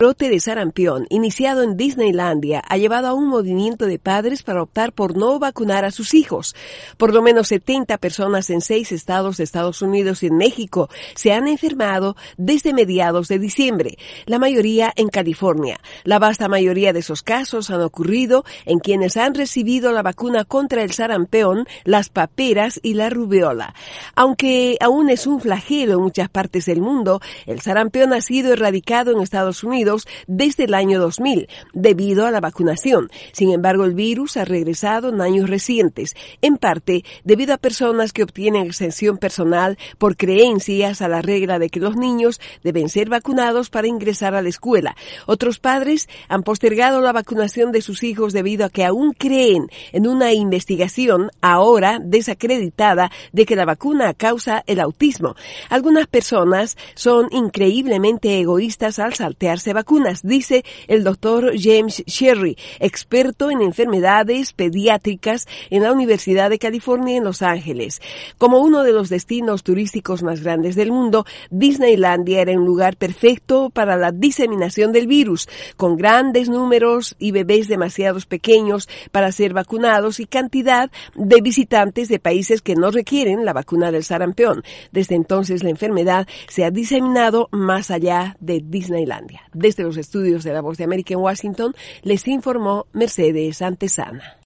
El brote de sarampión, iniciado en Disneylandia, ha llevado a un movimiento de padres para optar por no vacunar a sus hijos. Por lo menos 70 personas en 6 estados de Estados Unidos y en México se han enfermado desde mediados de diciembre, la mayoría en California. La vasta mayoría de esos casos han ocurrido en quienes han recibido la vacuna contra el sarampión, las paperas y la rubiola. Aunque aún es un flagelo en muchas partes del mundo, el sarampión ha sido erradicado en Estados Unidos desde el año 2000, debido a la vacunación. Sin embargo, el virus ha regresado en años recientes, en parte debido a personas que obtienen exención personal por creencias a la regla de que los niños deben ser vacunados para ingresar a la escuela. Otros padres han postergado la vacunación de sus hijos debido a que aún creen en una investigación, ahora desacreditada, de que la vacuna causa el autismo. Algunas personas son increíblemente egoístas al saltearse vacunas, dice el doctor James Sherry, experto en enfermedades pediátricas en la Universidad de California en Los Ángeles. Como uno de los destinos turísticos más grandes del mundo, Disneylandia era un lugar perfecto para la diseminación del virus, con grandes números y bebés demasiados pequeños para ser vacunados y cantidad de visitantes de países que no requieren la vacuna del sarampión. Desde entonces la enfermedad se ha diseminado más allá de Disneylandia. Desde los estudios de La Voz de América en Washington, les informó Mercedes Antezana.